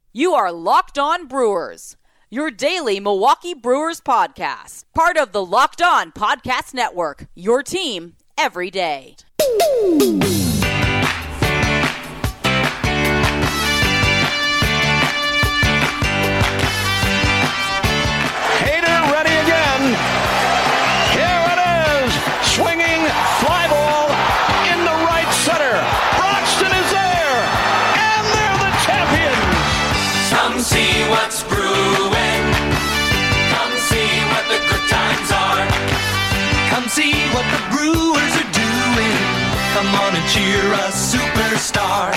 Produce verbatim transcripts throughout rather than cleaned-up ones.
You are Locked On Brewers, your daily Milwaukee Brewers podcast. Part of the Locked On Podcast Network, your team every day. Hader ready again. Here it is. Swinging fly ball in the right center. Broxton is there. And they're the champions. Come see what's brewing. Come see what the good times are. Come see what the Brewers are doing. Come on and cheer a superstar.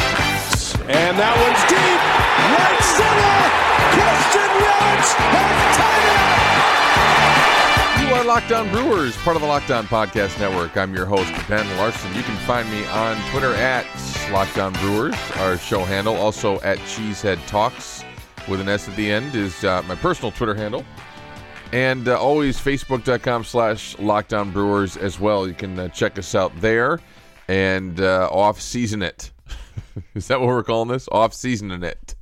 And that one's deep. Right center. Christian Yelich has tied it up. You are Locked On Brewers, part of the Locked On Podcast Network. I'm your host, Ben Larson. You can find me on Twitter at Locked On Brewers, our show handle. Also at Cheesehead Talks with an S at the end is uh, my personal Twitter handle. And uh, always Facebook.com slash Locked On Brewers as well. You can uh, check us out there and uh, off-season it. Is that what we're calling this? Off-seasoning it.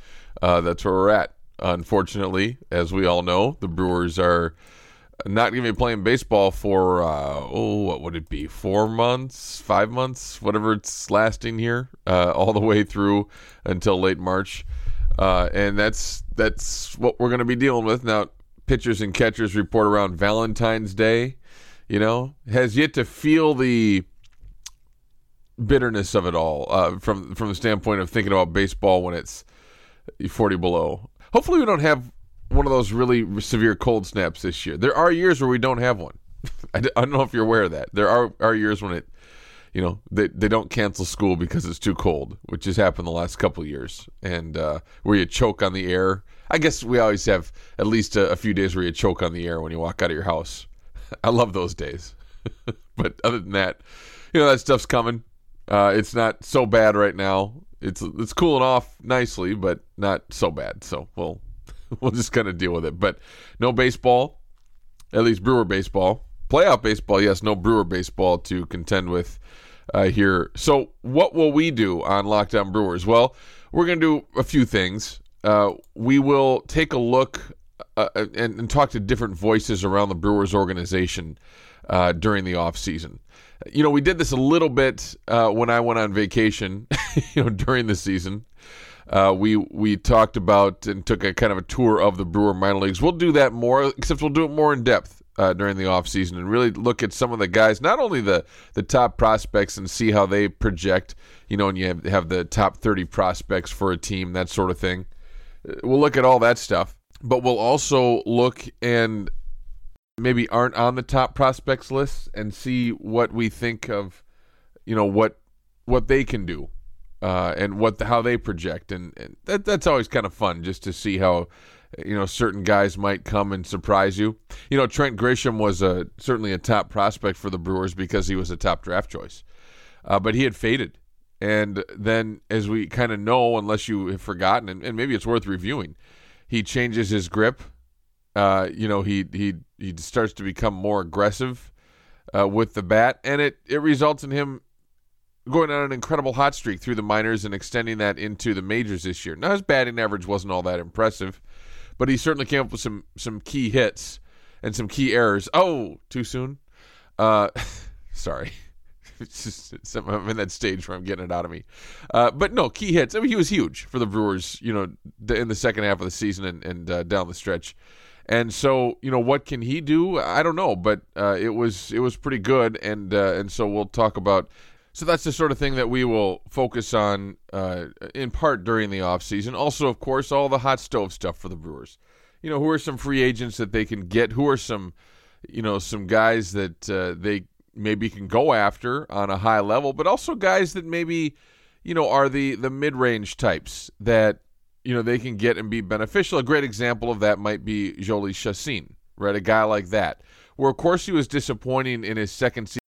Uh, that's where we're at. Unfortunately, as we all know, the Brewers are not going to be playing baseball for, uh, oh, what would it be? Four months? Five months? Whatever it's lasting here. Uh, all the way through until late March. Uh, and that's that's what we're going to be dealing with. Now, pitchers and catchers report around Valentine's Day, you know, has yet to feel the bitterness of it all uh, from, from the standpoint of thinking about baseball when it's forty below. Hopefully we don't have one of those really severe cold snaps this year. There are years where we don't have one. I don't know if you're aware of that. There are, are years when it, you know, they, they don't cancel school because it's too cold, which has happened the last couple of years. And uh, where you choke on the air. I guess we always have at least a, a few days where you choke on the air when you walk out of your house. I love those days. But other than that, you know, that stuff's coming. Uh, it's not so bad right now. It's it's cooling off nicely, but not so bad. So we'll we'll just kind of deal with it. But no baseball, at least Brewer baseball. Playoff baseball, yes, no Brewer baseball to contend with uh, here. So what will we do on Locked On Brewers? Well, we're going to do a few things. Uh, we will take a look uh, and, and talk to different voices around the Brewers organization uh, during the offseason. You know, we did this a little bit uh, when I went on vacation, you know, during the season. Uh, we we talked about and took a kind of a tour of the Brewer minor leagues. We'll do that more, except we'll do it more in depth uh, during the offseason and really look at some of the guys, not only the, the top prospects and see how they project, you know, and you have, have the top thirty prospects for a team, that sort of thing. We'll look at all that stuff, but we'll also look and maybe aren't on the top prospects list and see what we think of, you know, what what they can do uh, and what the, how they project. And, and that that's always kind of fun just to see how, you know, certain guys might come and surprise you. You know, Trent Grisham was a, certainly a top prospect for the Brewers because he was a top draft choice. Uh, but he had faded. And then, as we kind of know, unless you have forgotten, and, and maybe it's worth reviewing, he changes his grip. Uh, you know, he he he starts to become more aggressive uh, with the bat, and it, it results in him going on an incredible hot streak through the minors and extending that into the majors this year. Now, his batting average wasn't all that impressive, but he certainly came up with some, some key hits and some key errors. Oh, too soon? Uh, sorry. It's just it's, I'm in that stage where I'm getting it out of me. Uh, but no, key hits. I mean, he was huge for the Brewers, you know, in the second half of the season and, and uh, down the stretch. And so, you know, what can he do? I don't know, but uh, it was it was pretty good, and uh, and so we'll talk about. So that's the sort of thing that we will focus on uh, in part during the offseason. Also, of course, all the hot stove stuff for the Brewers. You know, who are some free agents that they can get? Who are some, you know, some guys that uh, they maybe can go after on a high level, but also guys that maybe, you know, are the the mid-range types that, you know, they can get and be beneficial. A great example of that might be Jhoulys Chacin, right? A guy like that, where, of course, he was disappointing in his second season.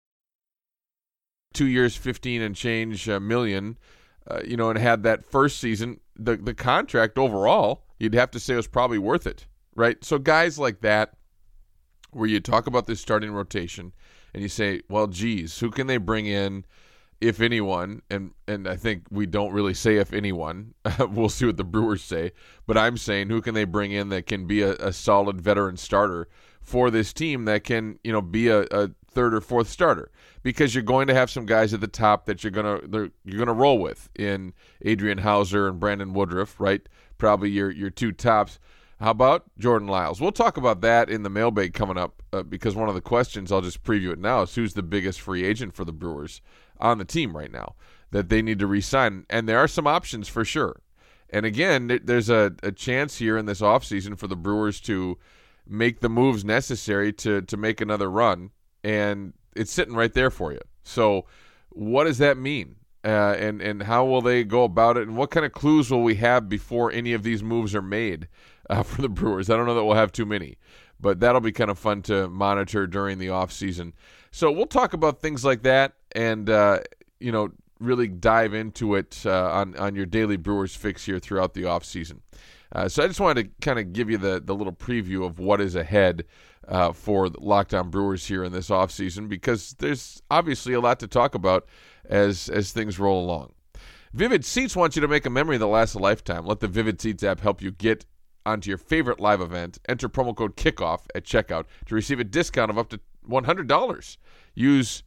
Two years, fifteen and change uh, million, uh, you know, and had that first season. The, the contract overall, you'd have to say was probably worth it, right? So guys like that, where you talk about this starting rotation and you say, well, geez, who can they bring in if anyone, and, and I think we don't really say if anyone, we'll see what the Brewers say, but I'm saying who can they bring in that can be a, a solid veteran starter for this team that can, you know, be a, a third or fourth starter, because you're going to have some guys at the top that you're gonna you're gonna roll with in Adrian Hauser and Brandon Woodruff, right? Probably your your two tops. How about Jordan Lyles? We'll talk about that in the mailbag coming up uh, because one of the questions, I'll just preview it now, is who's the biggest free agent for the Brewers on the team right now that they need to re-sign. And there are some options for sure. And again, there's a, a chance here in this offseason for the Brewers to make the moves necessary to to make another run, and it's sitting right there for you. So what does that mean? Uh, and, and how will they go about it? And what kind of clues will we have before any of these moves are made uh, for the Brewers? I don't know that we'll have too many, but that'll be kind of fun to monitor during the offseason. So we'll talk about things like that and, uh, you know, really dive into it uh, on, on your daily Brewers fix here throughout the offseason. Uh, so I just wanted to kind of give you the, the little preview of what is ahead uh, for the Locked On Brewers here in this offseason, because there's obviously a lot to talk about as as things roll along. Vivid Seats wants you to make a memory that lasts a lifetime. Let the Vivid Seats app help you get onto your favorite live event. Enter promo code KICKOFF at checkout to receive a discount of up to one hundred dollars. Use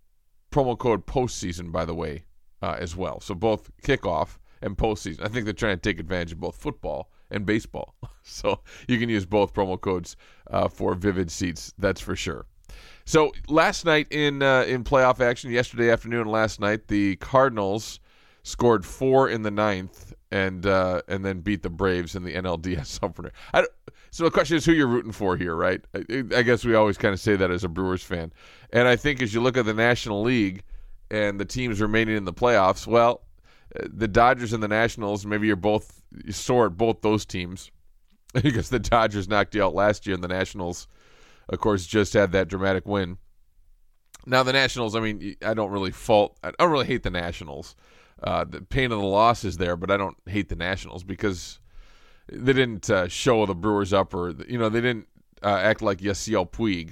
promo code POSTSEASON, by the way, uh, as well. So both kickoff and postseason. I think they're trying to take advantage of both football and baseball. So you can use both promo codes uh, for Vivid Seats, that's for sure. So last night in uh, in playoff action, yesterday afternoon and last night, the Cardinals scored four in the ninth and uh, and then beat the Braves in the N L D S opener. I don't, so the question is who you're rooting for here, right? I, I guess we always kind of say that as a Brewers fan. And I think as you look at the National League and the teams remaining in the playoffs, well, the Dodgers and the Nationals, maybe you're both you sore at both those teams because the Dodgers knocked you out last year and the Nationals, of course, just had that dramatic win. Now the Nationals, I mean, I don't really fault, I don't really hate the Nationals. Uh, the pain of the loss is there, but I don't hate the Nationals because they didn't uh, show the Brewers up, or you know, they didn't uh, act like Yasiel Puig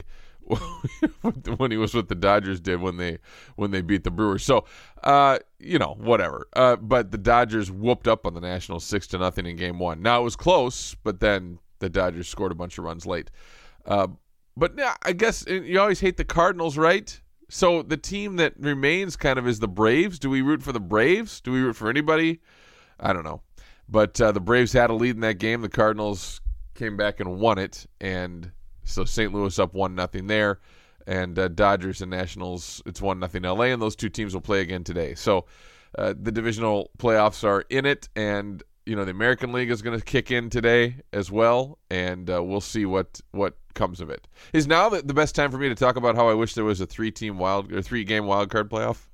when he was with the Dodgers did when they when they beat the Brewers. So, uh, you know, whatever. Uh, but the Dodgers whooped up on the Nationals six to nothing in Game One. Now it was close, but then the Dodgers scored a bunch of runs late. Uh, but yeah, I guess you always hate the Cardinals, right? So the team that remains kind of is the Braves. Do we root for the Braves? Do we root for anybody? I don't know. But uh, the Braves had a lead in that game. The Cardinals came back and won it, and so Saint Louis up one nothing there, and uh, Dodgers and Nationals, it's one nothing L A, and those two teams will play again today. So uh, the divisional playoffs are in it, and you know the American League is going to kick in today as well, and uh, we'll see what, what comes of it. Is now the, the best time for me to talk about how I wish there was a three-team wild or three-game wild card playoff?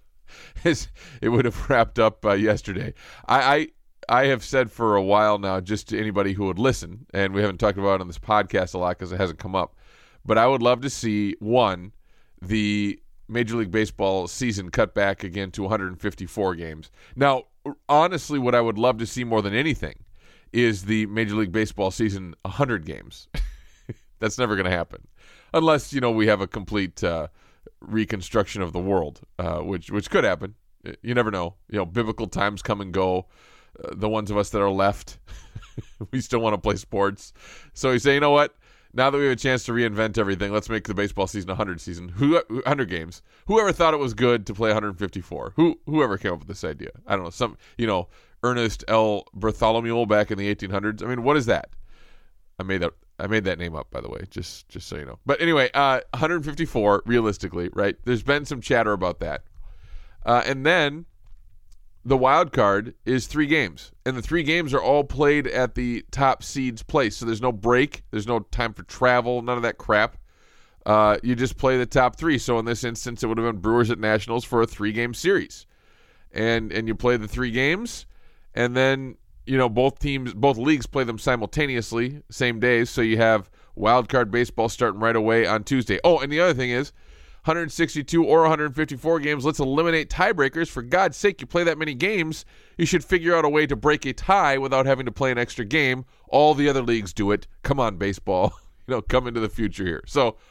It would have wrapped up uh, yesterday. I, I I have said for a while now, just to anybody who would listen, and we haven't talked about it on this podcast a lot because it hasn't come up, but I would love to see, one, the Major League Baseball season cut back again to one hundred fifty-four games. Now, honestly, what I would love to see more than anything is the Major League Baseball season one hundred games. That's never going to happen unless, you know, we have a complete uh, reconstruction of the world, uh, which which could happen. You never know. You know, biblical times come and go. Uh, the ones of us that are left, we still want to play sports. So you say, you know what? Now that we have a chance to reinvent everything, let's make the baseball season one hundred season. Who one hundred games? Whoever thought it was good to play one hundred fifty-four? Who whoever came up with this idea? I don't know. Some, you know, Ernest L. Bartholomew back in the eighteen hundreds. I mean, what is that? I made that I made that name up, by the way, just just so you know. But anyway, uh, one hundred fifty-four realistically, right? There's been some chatter about that, uh, and then the wild card is three games, and the three games are all played at the top seed's place. So there's no break, there's no time for travel, none of that crap. Uh, you just play the top three. So in this instance, it would have been Brewers at Nationals for a three-game series, and and you play the three games, and then you know both teams, both leagues play them simultaneously, same days. So you have wild card baseball starting right away on Tuesday. Oh, and the other thing is, one hundred sixty-two or one hundred fifty-four games, let's eliminate tiebreakers. For God's sake, you play that many games, you should figure out a way to break a tie without having to play an extra game. All the other leagues do it. Come on, baseball. You know, come into the future here. So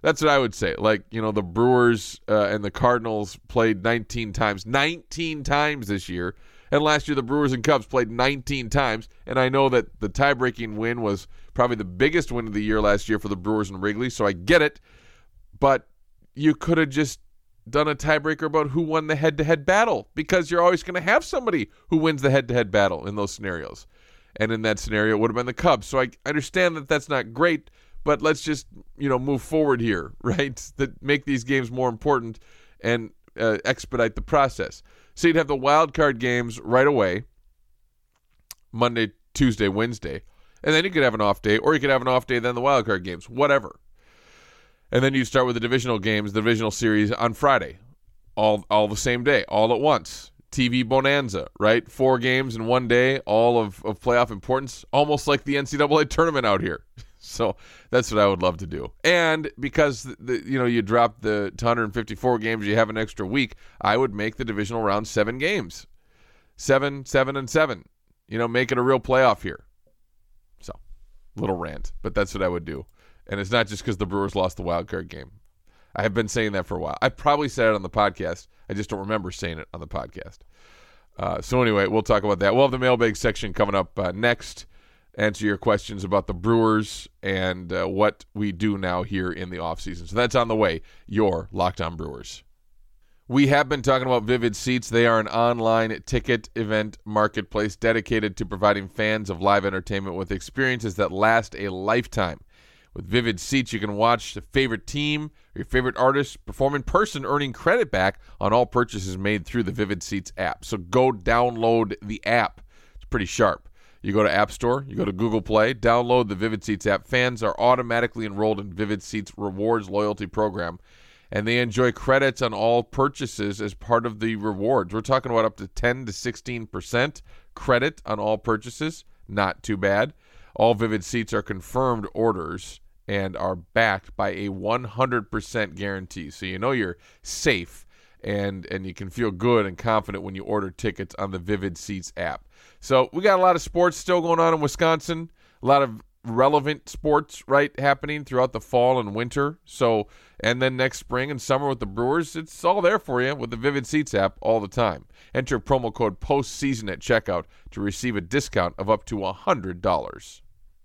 that's what I would say. Like, you know, the Brewers uh, and the Cardinals played nineteen times. nineteen times this year. And last year the Brewers and Cubs played nineteen times. And I know that the tie-breaking win was probably the biggest win of the year last year for the Brewers and Wrigley, so I get it. But you could have just done a tiebreaker about who won the head-to-head battle, because you're always going to have somebody who wins the head-to-head battle in those scenarios. And in that scenario, it would have been the Cubs. So I understand that that's not great, but let's just, you know, move forward here, right? That make these games more important and uh, expedite the process. So you'd have the wild card games right away, Monday, Tuesday, Wednesday, and then you could have an off day, or you could have an off day, then the wild card games, whatever. And then you start with the divisional games, the divisional series on Friday, all all the same day, all at once. T V bonanza, right? Four games in one day, all of, of playoff importance, almost like the N C double A tournament out here. So that's what I would love to do. And because the, the, you know you drop the to one hundred fifty-four games, you have an extra week, I would make the divisional round seven games. Seven, seven, and seven. You know, make it a real playoff here. So, little rant, but that's what I would do. And it's not just because the Brewers lost the wild card game. I have been saying that for a while. I probably said it on the podcast. I just don't remember saying it on the podcast. Uh, so anyway, we'll talk about that. We'll have the mailbag section coming up uh, next. Answer your questions about the Brewers and uh, what we do now here in the offseason. So that's on the way. Your Locked On Brewers. We have been talking about Vivid Seats. They are an online ticket event marketplace dedicated to providing fans of live entertainment with experiences that last a lifetime. With Vivid Seats, you can watch the favorite team or your favorite artist perform in person, earning credit back on all purchases made through the Vivid Seats app. So go download the app. It's pretty sharp. You go to App Store, you go to Google Play, download the Vivid Seats app. Fans are automatically enrolled in Vivid Seats Rewards loyalty program, and they enjoy credits on all purchases as part of the rewards. We're talking about up to ten to sixteen percent credit on all purchases. Not too bad. All Vivid Seats are confirmed orders and are backed by a one hundred percent guarantee. So you know you're safe, and and you can feel good and confident when you order tickets on the Vivid Seats app. So we got a lot of sports still going on in Wisconsin, a lot of relevant sports, right, happening throughout the fall and winter. So, and then next spring and summer with the Brewers, it's all there for you with the Vivid Seats app all the time. Enter promo code POSTSEASON at checkout to receive a discount of up to one hundred dollars.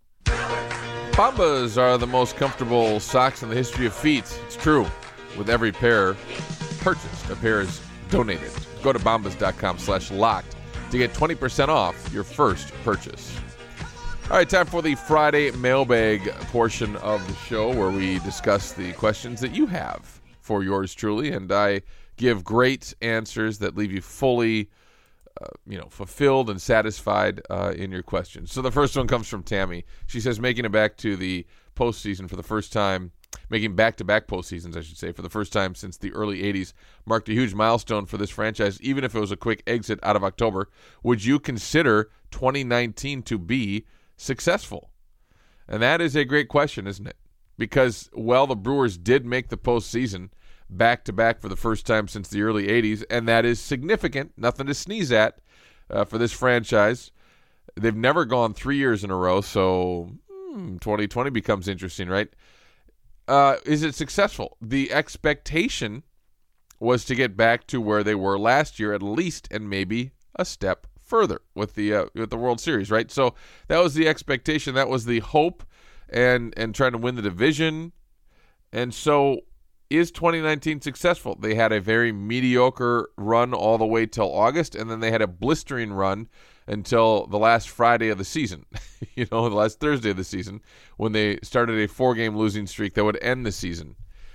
Bombas are the most comfortable socks in the history of feet. It's true. With every pair purchased, a pair is donated. Go to bombas.com slash locked to get twenty percent off your first purchase. All right, time for the Friday mailbag portion of the show where we discuss the questions that you have for yours truly, and I give great answers that leave you fully Uh, you know, fulfilled and satisfied uh, in your questions. So the first one comes from Tammy. She says, making it back to the postseason for the first time, making back-to-back postseasons, I should say, for the first time since the early eighties, marked a huge milestone for this franchise, even if it was a quick exit out of October. Would you consider twenty nineteen to be successful? And that is a great question, isn't it? Because, well, the Brewers did make the postseason back-to-back for the first time since the early eighties, and that is significant, nothing to sneeze at uh, for this franchise. They've never gone three years in a row, so hmm, twenty twenty becomes interesting, right? Uh, is it successful? The expectation was to get back to where they were last year at least, and maybe a step further with the uh, with the World Series, right? So that was the expectation, that was the hope, and and trying to win the division. And so is twenty nineteen successful? They had a very mediocre run all the way till August, and then they had a blistering run until the last Friday of the season, you know, the last Thursday of the season, when they started a four-game losing streak that would end the season.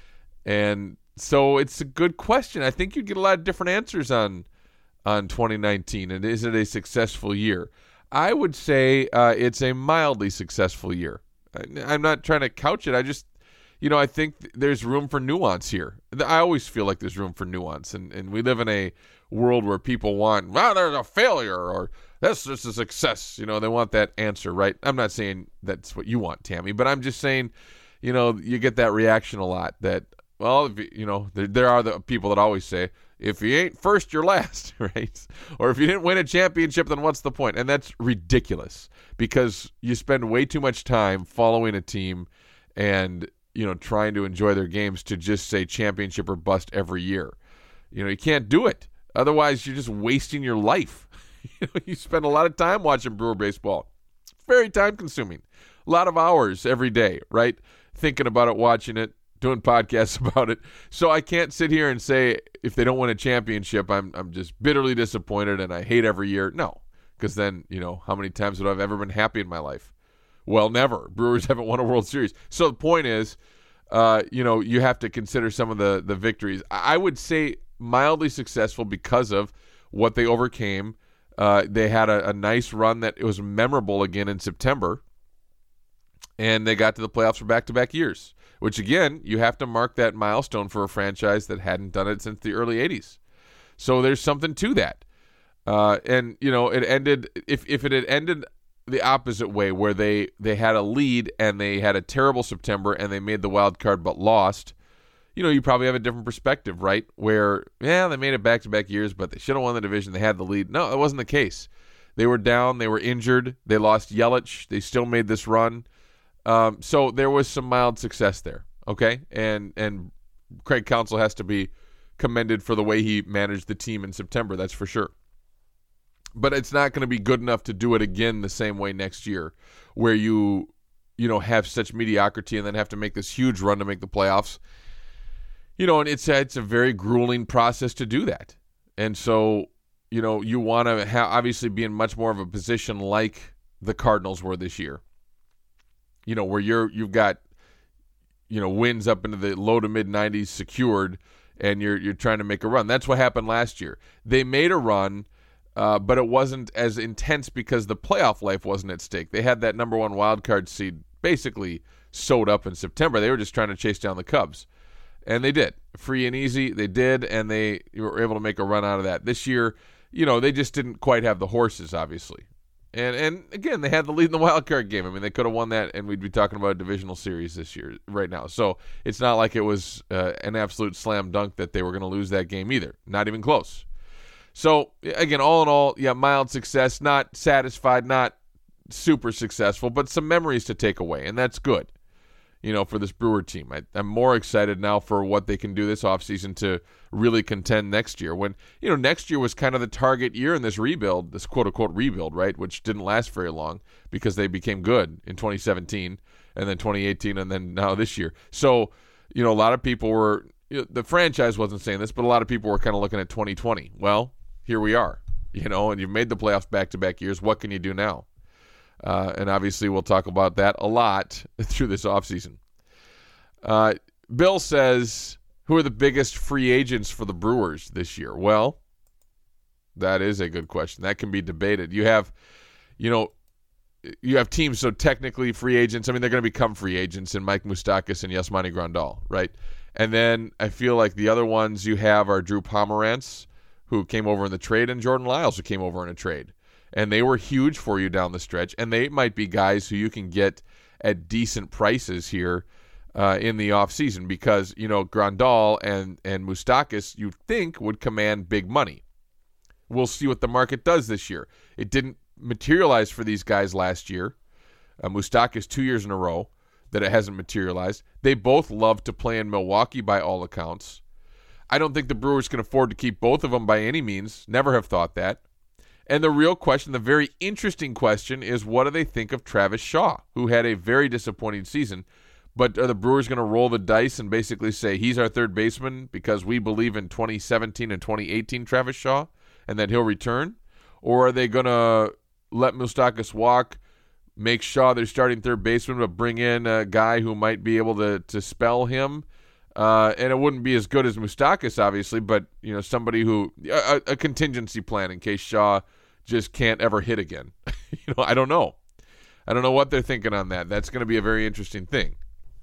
And so it's a good question. I think you'd get a lot of different answers on on twenty nineteen, and is it a successful year? I would say uh, it's a mildly successful year. I, I'm not trying to couch it. I just You know, I think th- there's room for nuance here. I always feel like there's room for nuance, and, and we live in a world where people want, well, there's a failure, or that's just a success. You know, they want that answer, right? I'm not saying that's what you want, Tammy, but I'm just saying, you know, you get that reaction a lot that, well, if you, you know, there, there are the people that always say, if you ain't first, you're last, right? Or if you didn't win a championship, then what's the point? And that's ridiculous, because you spend way too much time following a team and you know, trying to enjoy their games to just say championship or bust every year. You know, you can't do it. Otherwise, you're just wasting your life. You know, you spend a lot of time watching Brewer baseball. It's very time consuming. A lot of hours every day, right? Thinking about it, watching it, doing podcasts about it. So I can't sit here and say if they don't win a championship, I'm I'm just bitterly disappointed and I hate every year. No, because then, you know, how many times would I have ever been happy in my life? Well, never. Brewers haven't won a World Series. So the point is, uh, you know, you have to consider some of the, the victories. I would say mildly successful because of what they overcame. Uh, they had a, a nice run that it was memorable again in September, and they got to the playoffs for back-to-back years, which, again, you have to mark that milestone for a franchise that hadn't done it since the early eighties. So there's something to that. Uh, and, you know, it ended if, – if it had ended the opposite way where they, they had a lead and they had a terrible September and they made the wild card but lost – you know, you probably have a different perspective, right? Where, yeah, they made it back-to-back years, but they should have won the division. They had the lead. No, that wasn't the case. They were down. They were injured. They lost Yelich. They still made this run. Um, so there was some mild success there, okay? And and Craig Counsell has to be commended for the way he managed the team in September, that's for sure. But it's not going to be good enough to do it again the same way next year where you, you know, have such mediocrity and then have to make this huge run to make the playoffs. You know, and it's a, it's a very grueling process to do that. And so, you know, you want to ha- obviously be in much more of a position like the Cardinals were this year. You know, where you're you've got, you know, wins up into the low to mid nineties secured, and you're you're trying to make a run. That's what happened last year. They made a run, uh, but it wasn't as intense because the playoff life wasn't at stake. They had that number one wild card seed basically sewed up in September. They were just trying to chase down the Cubs. And they did. Free and easy, they did, and they were able to make a run out of that. This year, you know, they just didn't quite have the horses, obviously. And, and again, they had the lead in the wild card game. I mean, they could have won that, and we'd be talking about a divisional series this year, right now. So it's not like it was uh, an absolute slam dunk that they were going to lose that game either. Not even close. So, again, all in all, yeah, mild success, not satisfied, not super successful, but some memories to take away, and that's good. You know, for this Brewer team. I, I'm more excited now for what they can do this offseason to really contend next year. When, you know, next year was kind of the target year in this rebuild, this quote-unquote rebuild, right, which didn't last very long because they became good in twenty seventeen and then twenty eighteen and then now this year. So, you know, a lot of people were, you know, the franchise wasn't saying this, but a lot of people were kind of looking at twenty twenty. Well, here we are, you know, and you've made the playoffs back-to-back years. What can you do now? Uh, and obviously we'll talk about that a lot through this offseason. Uh, Bill says, who are the biggest free agents for the Brewers this year? Well, that is a good question. That can be debated. You have, you know, you have teams, so technically free agents. I mean, they're going to become free agents in Mike Moustakas and Yasmani Grandal, right? And then I feel like the other ones you have are Drew Pomerantz, who came over in the trade, and Jordan Lyles, who came over in a trade. And they were huge for you down the stretch, and they might be guys who you can get at decent prices here uh, in the offseason because, you know, Grandal and, and Moustakas, you think, would command big money. We'll see what the market does this year. It didn't materialize for these guys last year. Uh, Moustakas two years in a row that it hasn't materialized. They both love to play in Milwaukee by all accounts. I don't think the Brewers can afford to keep both of them by any means. Never have thought that. And the real question, the very interesting question, is what do they think of Travis Shaw, who had a very disappointing season? But are the Brewers going to roll the dice and basically say he's our third baseman because we believe in twenty seventeen and twenty eighteen Travis Shaw and that he'll return? Or are they going to let Moustakas walk, make Shaw their starting third baseman, but bring in a guy who might be able to, to spell him? Uh, and it wouldn't be as good as Moustakas, obviously, but you know, somebody who a, a contingency plan in case Shaw just can't ever hit again. you know, I don't know. I don't know what they're thinking on that. That's going to be a very interesting thing.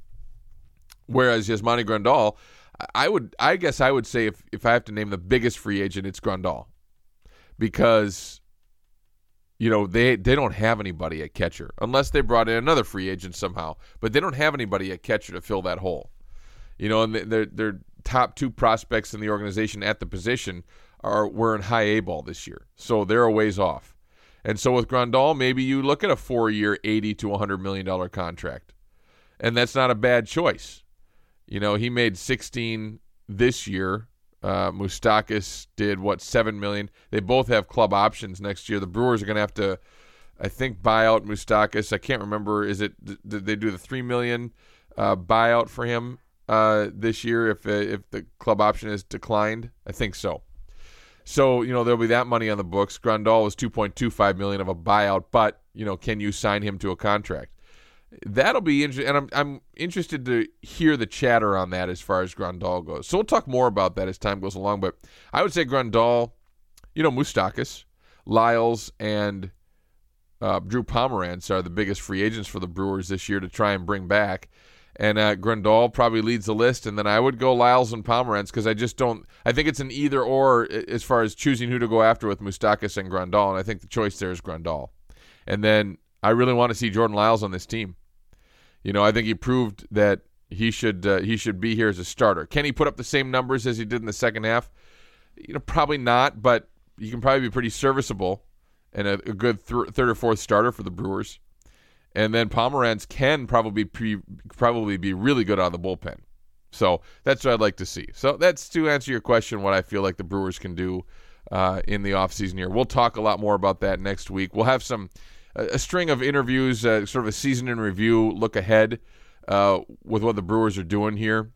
Whereas Yasmani Grandal, I would, I guess, I would say if if I have to name the biggest free agent, it's Grandal, because you know they they don't have anybody at catcher unless they brought in another free agent somehow, but they don't have anybody at catcher to fill that hole. You know, and their their top two prospects in the organization at the position are were in high A ball this year, so they're a ways off. And so with Grandal, maybe you look at a four-year, eighty to one hundred million dollar contract, and that's not a bad choice. You know, he made sixteen this year. Uh, Moustakas did, what, seven million dollars. They both have club options next year. The Brewers are going to have to, I think, buy out Moustakas. I can't remember. Is it, did they do the three million dollars uh, buyout for him uh, this year if if the club option is declined? I think so. So, you know, there'll be that money on the books. Grandal was two point two five million dollars of a buyout, but, you know, can you sign him to a contract? That'll be interesting, and I'm I'm interested to hear the chatter on that as far as Grandal goes. So we'll talk more about that as time goes along, but I would say Grandal, you know, Moustakas, Lyles, and uh, Drew Pomeranz are the biggest free agents for the Brewers this year to try and bring back. And uh, Grandal probably leads the list, and then I would go Lyles and Pomeranz because I just don't – I think it's an either-or as far as choosing who to go after with Moustakas and Grandal, and I think the choice there is Grandal. And then I really want to see Jordan Lyles on this team. You know, I think he proved that he should uh, he should be here as a starter. Can he put up the same numbers as he did in the second half? You know, probably not, but he can probably be pretty serviceable and a, a good th- third or fourth starter for the Brewers. And then Pomeranz can probably pre- probably be really good out of the bullpen. So that's what I'd like to see. So that's to answer your question, what I feel like the Brewers can do uh, in the offseason here. We'll talk a lot more about that next week. We'll have some a string of interviews, uh, sort of a season in review, look ahead uh, with what the Brewers are doing here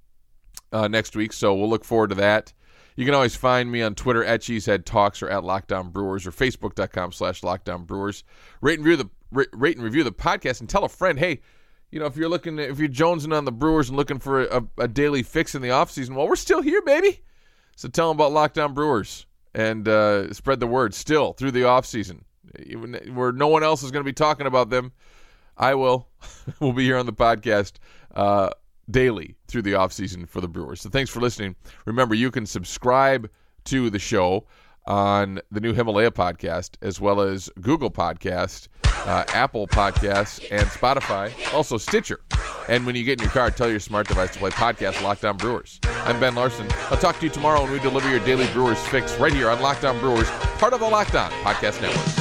uh, next week. So we'll look forward to that. You can always find me on Twitter at Cheesehead Talks or at Lockdown Brewers or Facebook.com slash Lockdown Brewers. Rate and review the rate and review the podcast and tell a friend, hey, you know, if you're looking, if you're jonesing on the Brewers and looking for a, a daily fix in the offseason, well, we're still here, baby. So tell them about Lockdown Brewers and uh, spread the word still through the offseason. Even where no one else is going to be talking about them, I will. We'll be here on the podcast uh, daily through the offseason for the Brewers. So thanks for listening. Remember, you can subscribe to the show on the new Himalaya podcast, as well as Google Podcast, uh, Apple Podcasts, and Spotify, also Stitcher. And when you get in your car, tell your smart device to play podcast Lockdown Brewers. I'm Ben Larson. I'll talk to you tomorrow when we deliver your daily Brewers fix right here on Lockdown Brewers, part of the Lockdown Podcast Network.